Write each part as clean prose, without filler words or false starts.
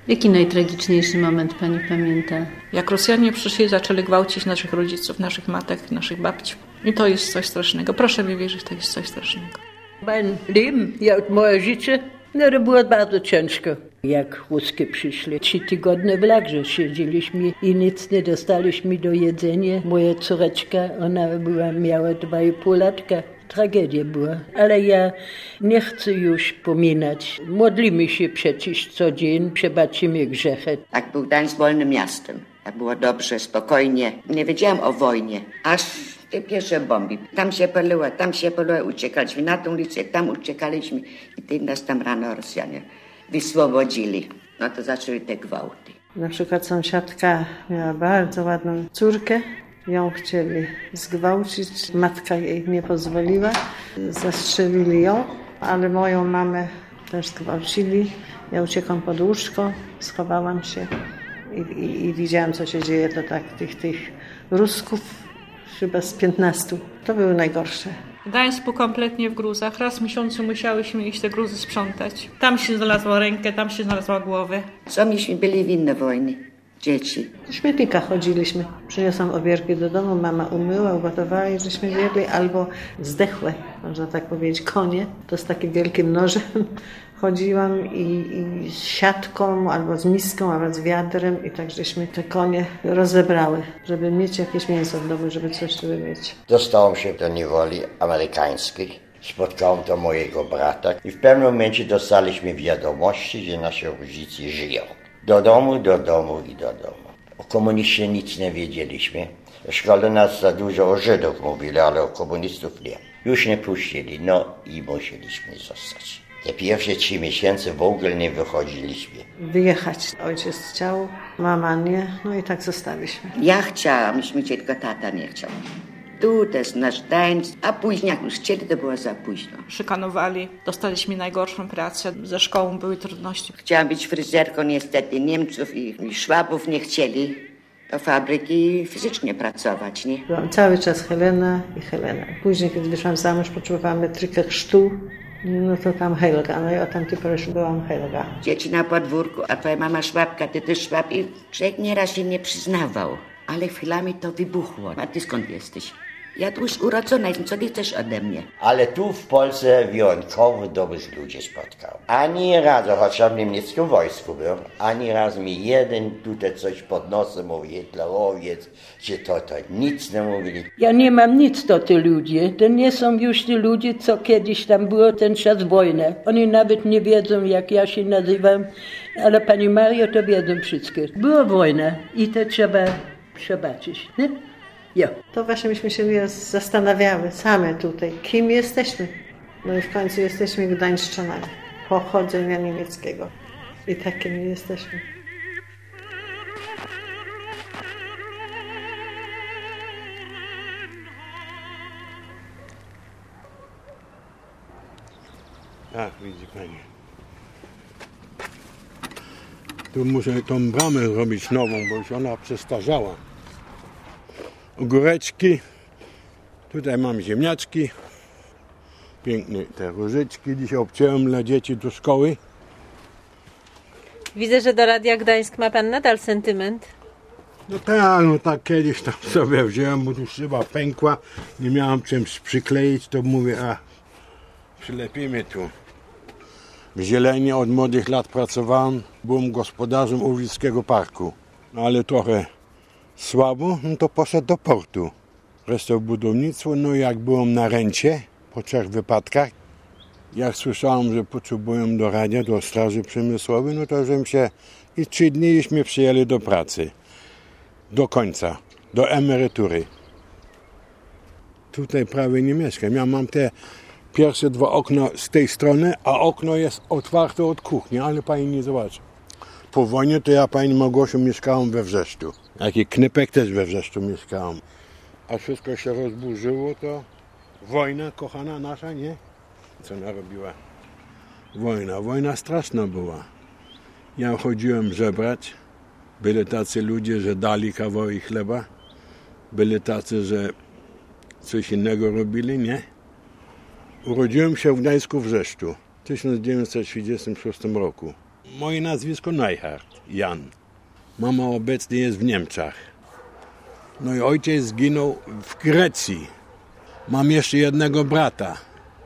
Jaki najtragiczniejszy moment pani pamięta? Jak Rosjanie przyszli i zaczęli gwałcić naszych rodziców, naszych matek, naszych babci. I to jest coś strasznego. Proszę mi wierzyć, to jest coś strasznego. Mein Leben, moje życie, to było bardzo ciężko. Jak Ruskie przyszli, 3 tygodnie w lagrze siedzieliśmy i nic nie dostaliśmy do jedzenia. Moja córeczka, ona miała 2,5 latka. Tragedia była, ale ja nie chcę już pominać. Modlimy się przecież co dzień, przebaczymy grzechy. Tak był Gdańsk wolnym miastem. Tak było dobrze, spokojnie. Nie wiedziałam o wojnie. Aż te pierwsze bomby. Tam się paliło, uciekaliśmy na tą ulicę, tam uciekaliśmy i ty nas tam rano Rosjanie wyswobodzili. No to zaczęły te gwałty. Na przykład sąsiadka miała bardzo ładną córkę. Ją chcieli zgwałcić, matka jej nie pozwoliła, zastrzelili ją, ale moją mamę też zgwałcili. Ja uciekłam pod łóżko, schowałam się i widziałam, co się dzieje. To tak tych Rusków, chyba z 15. To były najgorsze. Gdańsk był kompletnie w gruzach. Raz w miesiącu musiałyśmy iść te gruzy sprzątać. Tam się znalazła rękę, tam się znalazła głowę. Co myśmy byli winne wojny? Dzieci. Do śmietnika chodziliśmy. Przyniosłam obierki do domu, mama umyła, ugotowała i żeśmy jedli, albo zdechłe, można tak powiedzieć, konie. To z takim wielkim nożem chodziłam i z siatką, albo z miską, albo z wiadrem i tak żeśmy te konie rozebrały, żeby mieć jakieś mięso w domu, żeby coś tu mieć. Dostałem się do niewoli amerykańskiej. Spotkałem to mojego brata i w pewnym momencie dostaliśmy wiadomości, że nasi rodzice żyją. Do domu. O komuniście nic nie wiedzieliśmy. W szkole nas za dużo o Żydów mówili, ale o komunistów nie. Już nie puścili, no i musieliśmy zostać. Te pierwsze 3 miesiące w ogóle nie wychodziliśmy. Wyjechać. Ojciec chciał, mama nie, no i tak zostaliśmy. Ja chciałam, myśmy tylko tata nie chciał. Tu to jest nasz Gdańsk, a później jak już chcieli, to było za późno. Szykanowali, dostaliśmy najgorszą pracę, ze szkołą były trudności. Chciałam być fryzjerką, niestety Niemców i Szwabów nie chcieli do fabryki fizycznie pracować, nie? Byłam cały czas Helena i Helena. Później, kiedy wyszłam za mąż, poczuwałam metrykę chrztu, no to tam Helga, no i o tamtej porze byłam Helga. Dzieci na podwórku, a twoja mama Szwabka, ty też Szwab i człowiek nieraz się nie przyznawał. Ale chwilami to wybuchło. A ty skąd jesteś? Ja tu już urodzona jestem, co ty chcesz ode mnie? Ale tu w Polsce wyjątkowo dobrych ludzi spotkałem. Ani razu, chociaż w niemieckim wojsku byłem, ani raz mi jeden tutaj coś pod nosem mówi, Hitlerowiec, czy to nic nie mówili. Ja nie mam nic do tych ludzi. To nie są już ci ludzie, co kiedyś tam było ten czas wojny. Oni nawet nie wiedzą, jak ja się nazywam, ale pani Maria to wiedzą wszystko. Była wojna i to trzeba przebaczyć, nie? Ja. To właśnie myśmy się zastanawiały same tutaj, kim jesteśmy. No i w końcu jesteśmy gdańszczanami pochodzenia niemieckiego. I takimi jesteśmy. Tak, widzi pani. Tu muszę tą bramę zrobić nową, bo już ona przestarzała. Ogóreczki, tutaj mam ziemniaczki, piękne te różyczki, dzisiaj obciąłem dla dzieci do szkoły. Widzę, że do Radia Gdańsk ma pan nadal sentyment. No tak kiedyś tam sobie wziąłem, bo tu szyba pękła, nie miałem czymś przykleić, to mówię, przylepimy tu. W Zielenie od młodych lat pracowałem, byłem gospodarzem Uwickiego Parku, ale trochę słabo, no to poszedł do portu. Resztę w budownictwo, no jak byłem na rencie po 3 wypadkach, jak słyszałem, że potrzebuję do radia, do straży przemysłowej, no to żem się i 3 dni już mnie przyjęli do pracy. Do końca, do emerytury. Tutaj prawie nie mieszkam. Ja mam te pierwsze 2 okna z tej strony, a okno jest otwarte od kuchni, ale pani nie zobaczy. Po wojnie to ja, pani Małgosiu, mieszkałem we Wrzeszczu. Jaki Knypek też we Wrzeszczu mieszkałem. A wszystko się rozburzyło, to wojna, kochana nasza, nie? Co narobiła? Wojna straszna była. Ja chodziłem żebrać. Byli tacy ludzie, że dali kawałek chleba. Byli tacy, że coś innego robili, nie? Urodziłem się w Gdańsku w Wrzeszczu w 1936 roku. Moje nazwisko Neuhardt, Jan. Mama obecnie jest w Niemczech. No i ojciec zginął w Grecji. Mam jeszcze jednego brata.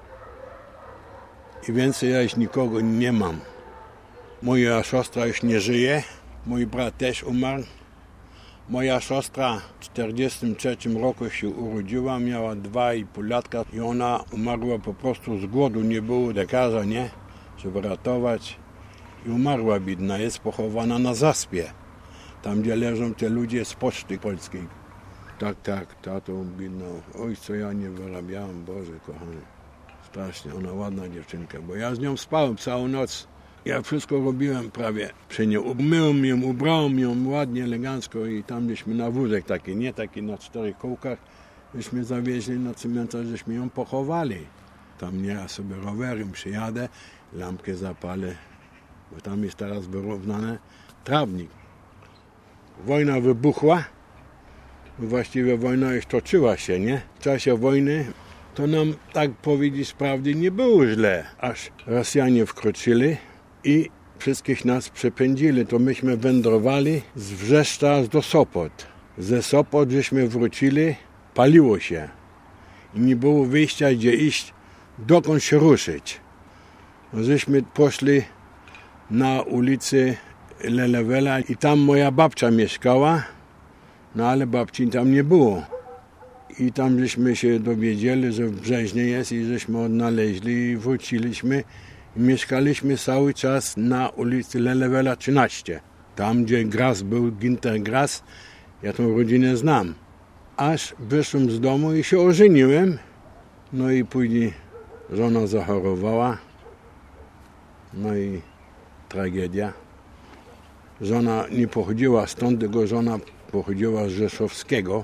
I więcej ja już nikogo nie mam. Moja siostra już nie żyje. Mój brat też umarł. Moja siostra w 1943 roku się urodziła, miała 2,5 latka i ona umarła po prostu z głodu. Nie było lekarza, nie? Żeby ratować. I umarła biedna. Jest pochowana na Zaspie. Tam, gdzie leżą te ludzie z Poczty Polskiej. Tak, tatą biedną. Oj, co ja nie wyrabiałem, Boże kochany. Strasznie, ona ładna dziewczynka, bo ja z nią spałem całą noc. Ja wszystko robiłem prawie przy niej. Umyłem ją, ubrałem ją ładnie, elegancko i tam żeśmy na wózek taki, nie taki na 4 kołkach, żeśmy zawieźli na cmentarz, żeśmy ją pochowali. Tam ja sobie rowerem przyjadę, lampkę zapalę, bo tam jest teraz wyrównany trawnik. Wojna wybuchła, właściwie wojna już toczyła się, nie? W czasie wojny to nam, tak powiedzieć prawdę, nie było źle, aż Rosjanie wkroczyli i wszystkich nas przepędzili. To myśmy wędrowali z Wrzeszcza do Sopot. Ze Sopot żeśmy wrócili, paliło się i nie było wyjścia, gdzie iść, dokąd się ruszyć. No, żeśmy poszli na ulicy Lelewela i tam moja babcia mieszkała, no ale babci tam nie było. I tam żeśmy się dowiedzieli, że w Brzeźnie jest i żeśmy odnaleźli i wróciliśmy. I mieszkaliśmy cały czas na ulicy Lelewela 13. Tam, gdzie Gras był, Ginter Gras, ja tą rodzinę znam. Aż wyszłem z domu i się ożeniłem. No i później żona zachorowała. No i tragedia. Żona nie pochodziła stąd, tylko żona pochodziła z Rzeszowskiego.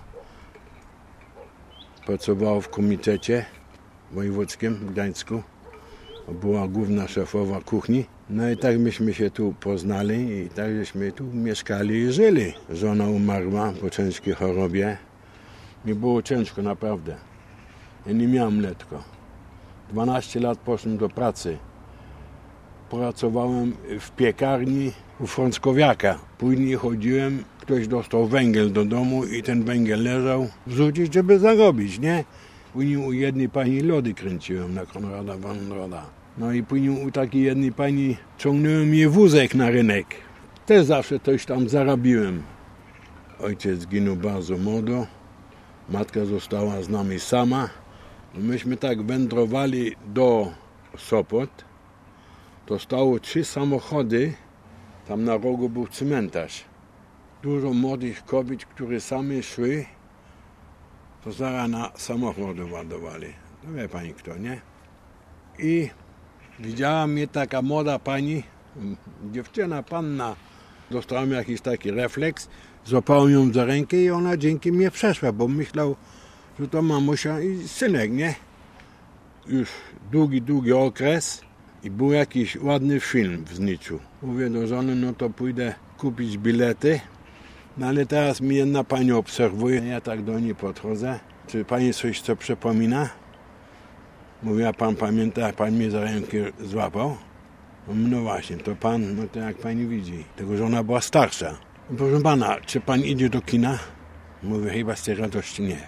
Pracowała w komitecie wojewódzkim w Gdańsku. Była główna szefowa kuchni. No i tak myśmy się tu poznali i tak żeśmy tu mieszkali i żyli. Żona umarła po ciężkiej chorobie. Mi było ciężko naprawdę. Ja nie miałem lekko. 12 lat poszedłem do pracy. Pracowałem w piekarni u Frąckowiaka. Później chodziłem, ktoś dostał węgiel do domu i ten węgiel leżał wrzucić, żeby zarobić, nie? Później u jednej pani lody kręciłem na Konrada Wandroda. No i później u takiej jednej pani ciągnąłem jej wózek na rynek. Też zawsze coś tam zarabiłem. Ojciec zginął bardzo młodo. Matka została z nami sama. Myśmy tak wędrowali do Sopot. To stało 3 samochody. Tam na rogu był cmentarz. Dużo młodych kobiet, które same szły, to zaraz na samochody ładowali. No wie pani kto, nie? I widziała mnie taka młoda pani, dziewczyna, panna. Dostałem jakiś taki refleks, złapałem ją za rękę i ona dzięki mnie przeszła, bo myślał, że to mamusia i synek, nie? Już długi okres i był jakiś ładny film w Zniczu. Mówię do żony, no to pójdę kupić bilety. No ale teraz mi jedna pani obserwuje, ja tak do niej podchodzę. Czy pani coś co przypomina? Mówię, a pan pamięta, jak pan mnie za rękę złapał? No właśnie, to pan, no to jak pani widzi. Tylko, że ona była starsza. Proszę pana, czy pan idzie do kina? Mówię, chyba z tej radości nie.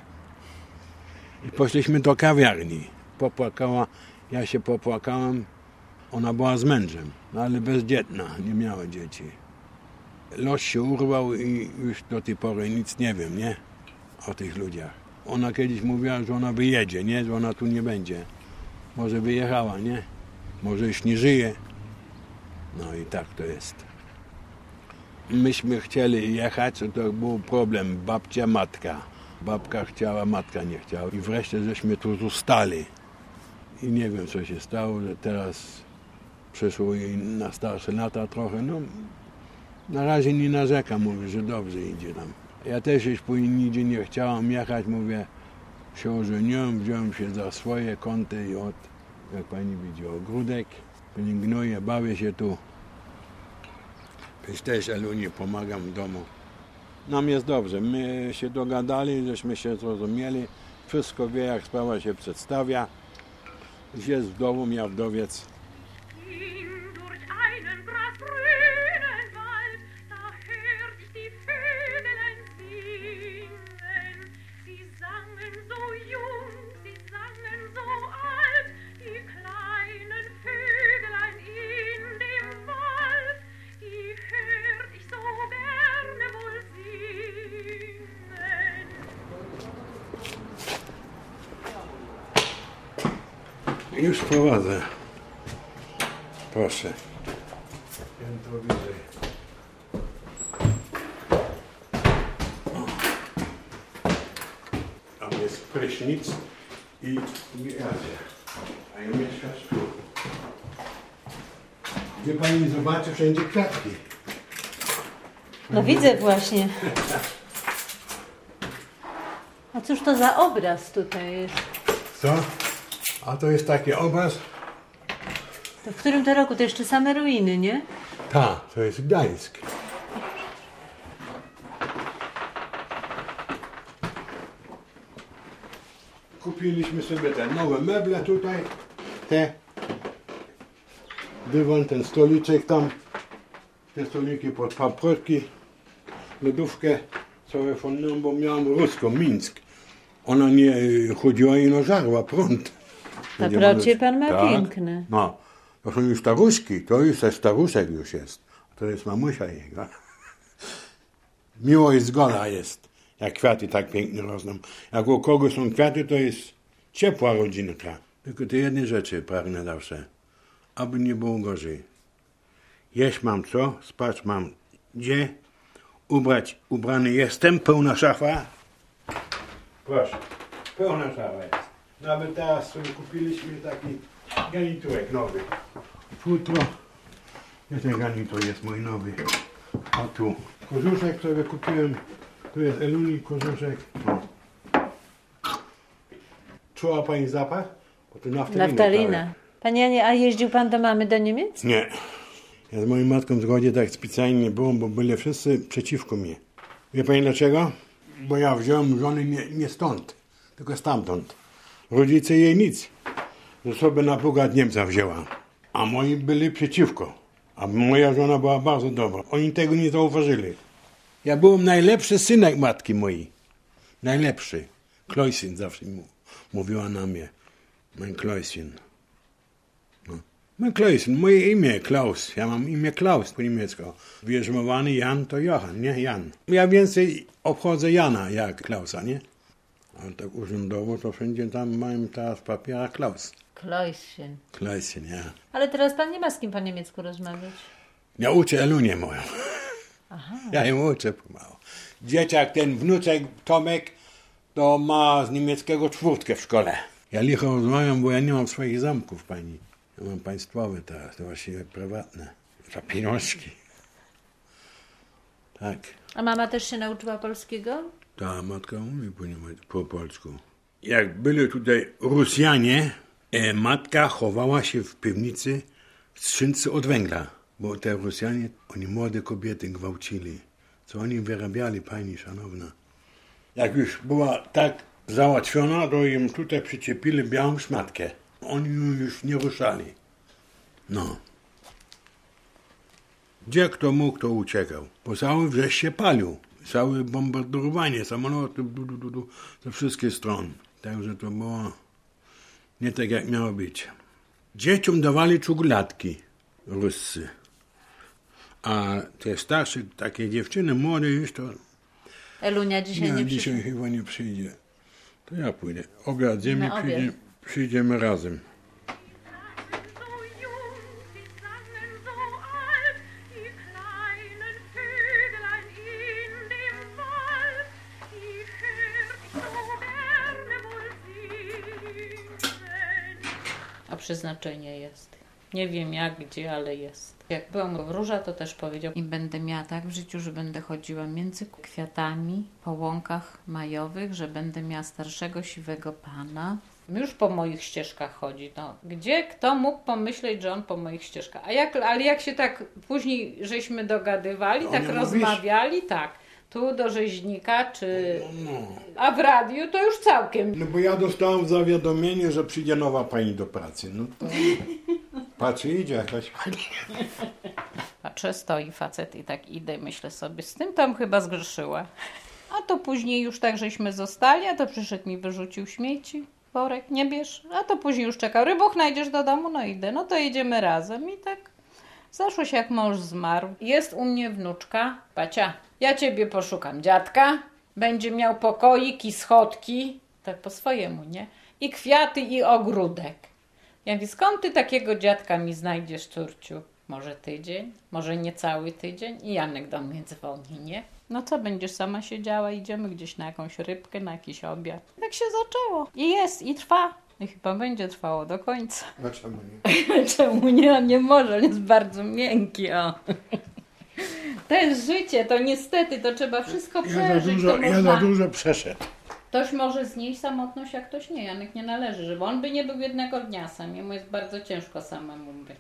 I poszliśmy do kawiarni. Popłakała, ja się popłakałem. Ona była z mężem, no ale bezdzietna, nie miała dzieci. Los się urwał i już do tej pory nic nie wiem, nie? O tych ludziach. Ona kiedyś mówiła, że ona wyjedzie, nie? Że ona tu nie będzie. Może wyjechała, nie? Może już nie żyje. No i tak to jest. Myśmy chcieli jechać, to był problem. Babcia, matka. Babka chciała, matka nie chciała. I wreszcie żeśmy tu zostali. I nie wiem, co się stało, że teraz przyszło jej na starsze lata trochę. No, na razie nie narzekam, mówię, że dobrze idzie nam. Ja też już później nigdzie nie chciałam jechać, mówię, się ożeniłem, wziąłem się za swoje kąty i jak pani widzi, ogródek, pielęgnuję, bawię się tu. Też Elunie pomagam w domu. Nam jest dobrze, my się dogadali, żeśmy się zrozumieli, wszystko wie, jak sprawa się przedstawia. Jest wdową, ja wdowiec. Już prowadzę. Proszę. Piętro wyżej. Tam jest prysznic i gwiazdzie. A ja mieszkasz tu. Gdzie pani zobaczy wszędzie kwiatki. No widzę właśnie. A cóż to za obraz tutaj jest? Co? A to jest taki obraz? To w którym to roku? To jeszcze same ruiny, nie? Tak, to jest Gdańsk. Kupiliśmy sobie te nowe meble tutaj. Te. Dywan, ten stoliczek tam. Te stoliki pod paprotki. Lodówkę sobie fonną, bo miałam ruską, Mińsk. Ona nie chodziła i no żarła prąd. Paprocie pan ma tak, piękne. No, to są już staruszki, to już jest staruszek już jest. To jest mamusia jego. Miłość zgoda jest, jak kwiaty tak pięknie rosną. Jak u kogo są kwiaty, to jest ciepła rodzinka. Tylko te jedne rzeczy pragnę zawsze, aby nie było gorzej. Jeść mam co, spać mam gdzie, ubrany jestem, pełna szafa. Proszę, pełna szafa jest. Nawet teraz sobie kupiliśmy taki garniturek nowy. Futro. Gdzie ten garnitur jest mój nowy? A tu. Kożuszek sobie kupiłem. Tu jest Eluni kożuszek. No. Czuła pani zapach? Bo to Naftalina. Panie Janie, a jeździł pan do mamy do Niemiec? Nie. Ja z moją matką w zgodzie tak specjalnie nie było, bo byli wszyscy przeciwko mnie. Wie pani dlaczego? Bo ja wziąłem żonę nie stąd, tylko stamtąd. Rodzice jej nic, że sobie na przykład Niemca wzięła. A moi byli przeciwko. A moja żona była bardzo dobra. Oni tego nie zauważyli. Ja byłem najlepszy synek matki mojej. Najlepszy. Kloisin zawsze mówiła na mnie. Mein Kloisin. No. Mein Kloisin, moje imię Klaus. Ja mam imię Klaus po niemiecku. Wierzmowany Jan to Johann, nie Jan. Ja więcej obchodzę Jana jak Klausa, nie? A tak urzędowo to wszędzie tam mają teraz papiera Klaus. Kloisin. Kloisin, ja. Ale teraz pan nie ma z kim po niemiecku rozmawiać. Ja uczę Elunię moją. Aha. Ja ją uczę pomału. Dzieciak, ten wnuczek Tomek, to ma z niemieckiego 4 w szkole. Ja licho rozmawiam, bo ja nie mam swoich zamków, pani. Ja mam państwowe teraz, to właściwie prywatne. Za pieniążki. Tak. A mama też się nauczyła polskiego? Ta matka umie po polsku. Jak byli tutaj Rosjanie, matka chowała się w piwnicy w skrzynce od węgla. Bo te Rosjanie, oni młode kobiety gwałcili. Co oni wyrabiali, pani szanowna. Jak już była tak załatwiona, to im tutaj przyczepili białą szmatkę. Oni już nie ruszali. No. Gdzie kto mógł, to uciekał. Bo cały wrześ się palił. Całe bombardowanie, samoloty, ze wszystkich stron. Także to było nie tak, jak miało być. Dzieciom dawali czekoladki Ruscy. A te starsze, takie dziewczyny, młode już to... Elunia dzisiaj nie przyjdzie. Dzisiaj chyba nie przyjdzie. To ja pójdę. Obiad zjemy, przyjdziemy razem. A przeznaczenie jest. Nie wiem jak, gdzie, ale jest. Jak byłam w Róża, to też powiedział, i będę miała tak w życiu, że będę chodziła między kwiatami po łąkach majowych, że będę miała starszego, siwego pana. Już po moich ścieżkach chodzi. No, gdzie kto mógł pomyśleć, że on po moich ścieżkach? Ale jak się tak później żeśmy dogadywali, no, tak rozmawiali, tak. Tu do rzeźnika, czy... A w radiu to już całkiem. No bo ja dostałem zawiadomienie, że przyjdzie nowa pani do pracy. No to... Patrzę, idzie jakaś pani. Patrzę, stoi facet i tak idę, myślę sobie, z tym tam chyba zgrzeszyła. A to później już tak żeśmy zostali, a to przyszedł mi, wyrzucił śmieci, worek, nie bierz. A to później już czekał, Rybuch, najdziesz do domu? No idę, no to jedziemy razem. I tak zaszło się, jak mąż zmarł. Jest u mnie wnuczka, Bacia, ja ciebie poszukam dziadka, będzie miał pokoik i schodki, tak po swojemu, nie? I kwiaty i ogródek. Ja mówię, skąd ty takiego dziadka mi znajdziesz, córciu? Może tydzień, może nie cały tydzień. I Janek do mnie dzwoni, nie? No co, będziesz sama siedziała, idziemy gdzieś na jakąś rybkę, na jakiś obiad. Tak się zaczęło. I jest, i trwa. I chyba będzie trwało do końca. A czemu nie? Czemu nie? On nie może, on jest bardzo miękki, o. To jest życie, to niestety, to trzeba wszystko przeżyć. Ja za dużo przeszedł. Ktoś może znieść samotność, a ktoś nie. Janek nie należy, żeby on by nie był jednego dnia sam. Jemu jest bardzo ciężko samemu być.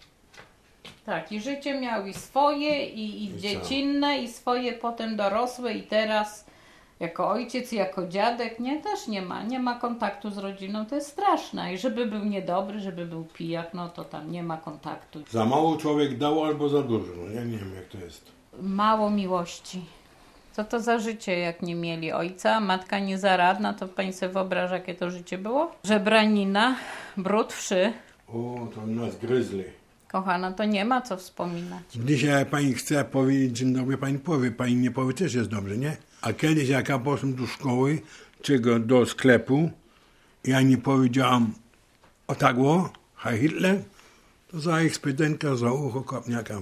Tak, i życie miał i swoje, i dziecinne, i swoje potem dorosłe, i teraz jako ojciec, jako dziadek, nie, też nie ma kontaktu z rodziną, to jest straszne. I żeby był niedobry, żeby był pijak, no to tam nie ma kontaktu. Za mało człowiek dał albo za dużo, no ja nie wiem jak to jest. Mało miłości. Co to za życie, jak nie mieli ojca, matka niezaradna, to pani sobie wyobraża, jakie to życie było? Żebranina, brud, wszy. O, to nas gryzli. Kochana, to nie ma co wspominać. Dzisiaj pani chce powiedzieć dzień dobry, pani powie. Pani nie powie, też jest dobrze, nie? A kiedyś jak ja poszedłem do szkoły, czy do sklepu, ja nie powiedziałam o tak o, Herr Hitler, to za ekspedentka za ucho kopniaka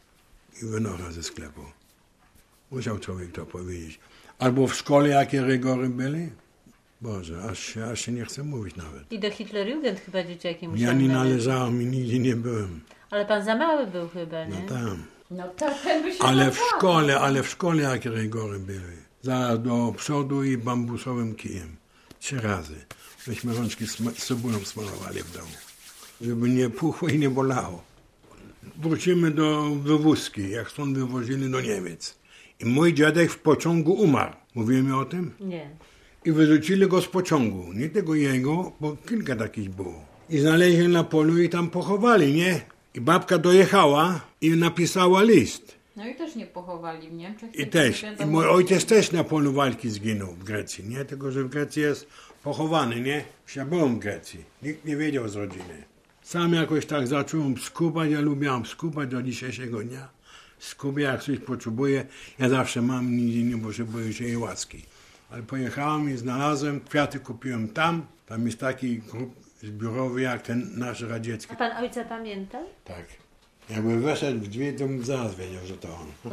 i wynocha ze sklepu. Musiał człowiek to powiedzieć. Albo w szkole jakie rygory byli? Boże, aż się nie chce mówić nawet. I do Hitlerjugend chyba dzieciaki musiały. Ja nie należałem i nigdzie nie byłem. Ale pan za mały był chyba, nie? No tam. No to ten by się Ale w szkole jakie rygory były. Zaraz do przodu i bambusowym kijem. 3 razy. Myśmy rączki cebulą smarowali w domu. Żeby nie puchło i nie bolało. Wrócimy do wywózki, jak stąd wywozili do Niemiec. I mój dziadek w pociągu umarł. Mówiłem o tym? Nie. I wyrzucili go z pociągu. Nie tego jego, bo kilka takich było. I znaleźli na polu i tam pochowali, nie? I babka dojechała i napisała list. No i też nie pochowali w Niemczech. I też. I mój ojciec też na polu walki zginął w Grecji, nie? Tylko, że w Grecji jest pochowany, nie? Ja byłem w Grecji. Nikt nie wiedział z rodziny. Sam jakoś tak zacząłem skubać. Ja lubiłem skubać do dzisiejszego dnia. Skubię, jak coś potrzebuję. Ja zawsze mam, nigdzie nie potrzebuję się jej łaski. Ale pojechałem i znalazłem, kwiaty kupiłem tam. Tam jest taki grup zbiorowy jak ten nasz radziecki. A pan ojca pamięta? Tak. Jakby weszedł w drzwi, to bym zaraz wiedział, że to on.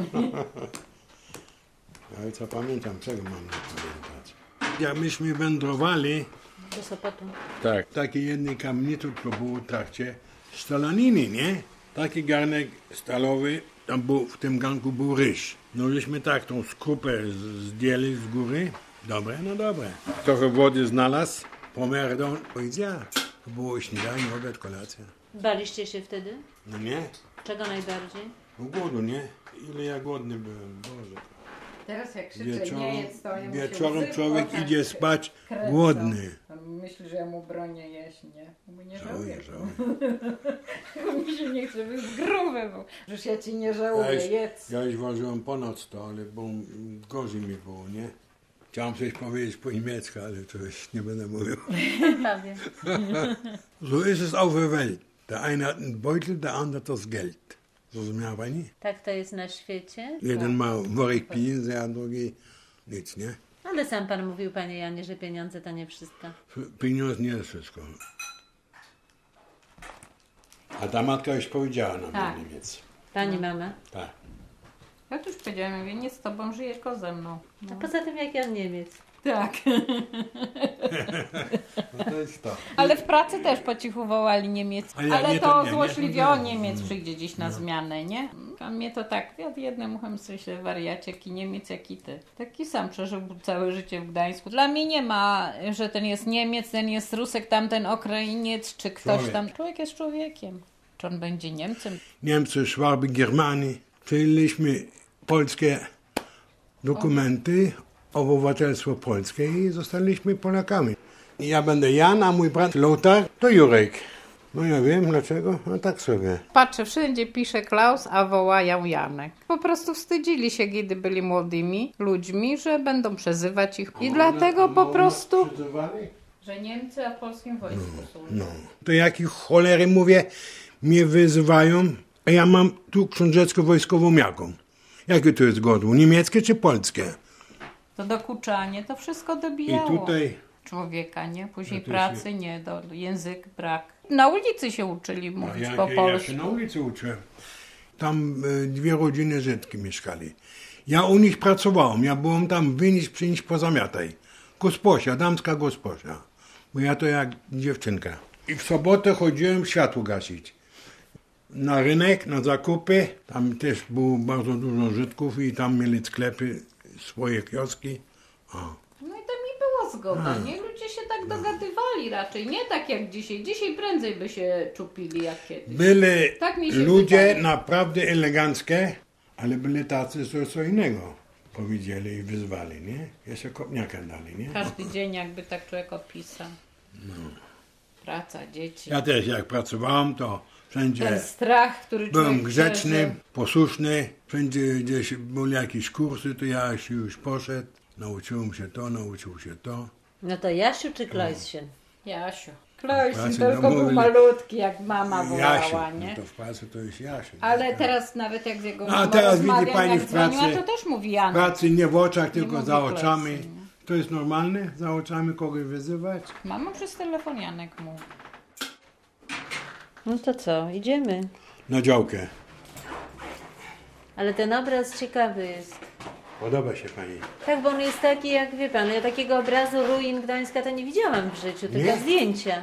Ja ojca pamiętam, czego mam nie pamiętać. Jak myśmy wędrowali, Do Sopotu. tak, takiej jednej kamienicy, to było w trakcie stalaniny, nie? Taki garnek stalowy, tam był, w tym garnku był ryż. No żeśmy tak tą skrupę zdjęli z góry. Dobre, no dobre. Trochę wody znalazł, pomerdał, powiedział, to było śniadanie, obiad, kolacja. Baliście się wtedy? No nie? Czego najbardziej? Głodu, nie? Ile ja głodny byłem, Boże. Teraz jak krzyczę nie jedz, to ja mu się Wieczorem łzy człowiek w oczach idzie spać kręcą. głodny. Myśli, że ja mu bronię jeść, nie? Bo nie Żałuję. Mi się nie chce, być gruby był. Żeś ja ci nie żałuję, jedz. Ja już ważyłem ponad 100, ale bo gorzej mi było, nie? Chciałem coś powiedzieć po niemiecku, ale to już nie będę mówił. Prawie. So ist es auf der Welt. Der eine hat einen Beutel, der andere das Geld. Zrozumiała pani? Tak to jest na świecie. Jeden ma worek pieniędzy, a drugi nic, nie? Ale sam pan mówił, panie Janie, że pieniądze to nie wszystko. Pieniądz nie jest wszystko. A ta matka już powiedziała nam Tak. Niemiec. Pani mama. Tak. Ja tu już powiedziałem, mówię, nie z tobą żyję, tylko ze mną. A poza tym jaki on Niemiec? Tak. No to jest to. Ale w pracy też po cichu wołali Niemiec. A ja Ale nie, to to nie, złośliwie nie. o Niemiec przyjdzie dziś na zmianę, nie? A mnie to tak, ja jednym uchem słyszę wariaciek i Niemiec jak i ty. Taki sam przeżył całe życie w Gdańsku. Dla mnie nie ma, że ten jest Niemiec, ten jest Rusek, tamten Ukrainiec, czy ktoś Człowiek. tam. Człowiek jest człowiekiem. Czy on będzie Niemcem? Niemcy, Szwaby, Germanii. Przyjęliśmy polskie dokumenty, obywatelstwo polskie i zostaliśmy Polakami. Ja będę Jan, a mój brat Lothar to Jurek. No ja wiem dlaczego, no tak sobie. Patrzę, wszędzie pisze Klaus, a wołają Janek. Po prostu wstydzili się, kiedy byli młodymi ludźmi, że będą przezywać ich. I dlatego po prostu... Że Niemcy, a w polskim wojsku są. No. To jakie cholery mówię, mnie wyzywają, a ja mam tu książeczkę wojskową jaką? Jakie to jest godło? Niemieckie czy polskie? To dokuczanie, to wszystko I dobijało tutaj człowieka, nie? Później Ja tu pracy nie, język brak. na ulicy się uczyli mówić po Ja polsku. się na ulicy uczyłem. Tam 2 rodziny Żydki mieszkali. Ja u nich pracowałem. Ja byłem tam wynieść, przynieść, pozamiataj. Gosposia, damska gosposia. Bo ja to jak dziewczynka. I w sobotę chodziłem światło gasić. Na rynek, na zakupy. Tam też było bardzo dużo Żydków i tam mieli sklepy, swoje kioski. O. No i tam i była zgoda, nie? Ludzie się tak dogadywali raczej, nie tak jak dzisiaj. Dzisiaj prędzej by się czupili jak kiedyś. Byli Tak mi się ludzie wydaje. naprawdę eleganckie, ale byli tacy, co innego powiedzieli i wyzwali, nie? Jeszcze kopniaka dali, nie? Każdy dzień jakby tak człowiek opisał. Praca, dzieci. Ja też jak pracowałem, to wszędzie Ten strach, który byłem człowiek grzeczny, przeżył. posłuszny. Wszędzie gdzieś były jakieś kursy, to ja się już poszedł. Nauczyłem się to, nauczył się to. No to Jasiu czy Klojsien? Jasiu. Klojsin pracy tylko no był mówili- malutki, jak mama Jasiu, wołała, no nie? to w pracy to jest Jasiu. Ale teraz nawet jak z jego A mamą teraz widzi rozmawiam, pani jak w pracy- dzwoniła, to też mówi W Janek. pracy nie w oczach, tylko mówi za oczami. Klojsin, nie? To jest normalne? Za oczami kogoś wyzywać? Mama przez telefon Janek mówi. No to co, idziemy. Na działkę. Ale ten obraz ciekawy jest. Podoba się pani? Tak, bo on jest taki, jak wie pan, ja takiego obrazu ruin Gdańska to nie widziałam w życiu, tylko Nie? zdjęcia.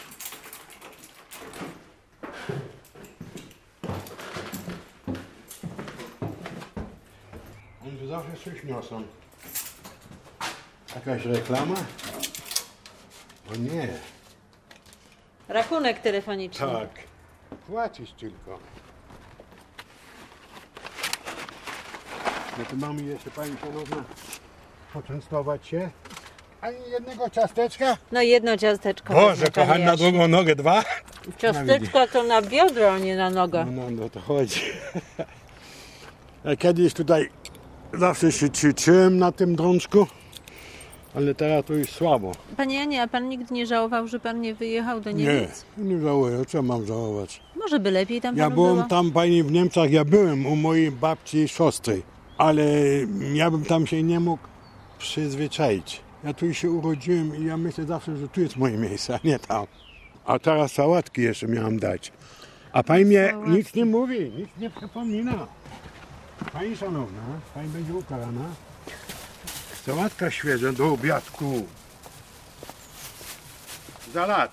On tu zawsze coś niosą. Jakaś reklama? O nie. Rachunek telefoniczny. Tak. Płacić tylko. No to mamy jeszcze pani szanowna poczęstować się. Ani jednego ciasteczka? No jedno ciasteczko. Boże, wezmę, panie kochani, na Jasiu. drugą nogę 2? Ciasteczko to na biodro, a nie na nogę. No to chodzi. Ja kiedyś tutaj zawsze się ćwiczyłem na tym drążku, ale teraz to już słabo. Panie Janie, a pan nigdy nie żałował, że pan nie wyjechał do Niemiec? Nie żałuję, co mam żałować? Może by lepiej tam Ja panu byłem było? tam, pani, w Niemczech, ja byłem u mojej babci i siostry, ale ja bym tam się nie mógł przyzwyczaić. Ja tu się urodziłem i ja myślę zawsze, że tu jest moje miejsce, a nie tam. A teraz sałatki jeszcze miałem dać. A pani mnie nic nie mówi, nic nie przypomina. Pani szanowna, pani będzie ukarana. Sałatka świeża do obiadku. Salat.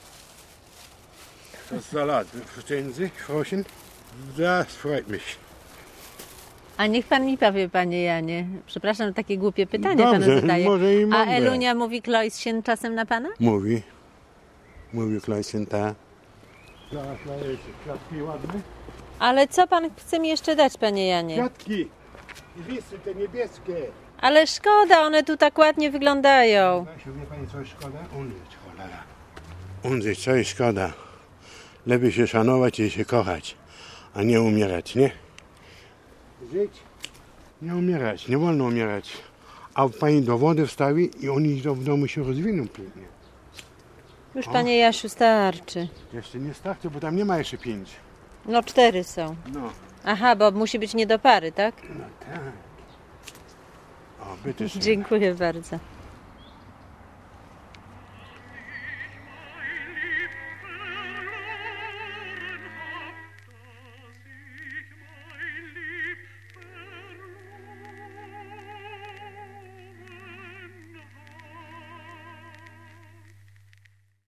Das ist Salat. Verstehen Sie, Frauchen? Das freut mich. A niech pan mi powie, panie Janie. Przepraszam, takie głupie pytanie Dobrze, panu zadaję. może i A mądre. Elunia mówi Klojsien czasem na pana? Mówi. Mówi Klejsien, tak. Kwiatki ładne. Ale co pan chce mi jeszcze dać, panie Janie? Kwiatki. Listy te niebieskie. Ale szkoda, one tu tak ładnie wyglądają. Wie pani, co jest szkoda? Unżyć, cholera. Unżyć, co jest szkoda? Lepiej się szanować i się kochać, a nie umierać, nie? Żyć, nie umierać, nie wolno umierać. A pani do wody wstawi i oni w domu się rozwiną pięknie. Już panie Jasiu starczy. Jeszcze nie starczy, bo tam nie ma jeszcze 5. No 4 są. No, Aha, bo musi być nie do pary, tak? no tak. O, byty się. Dziękuję bardzo.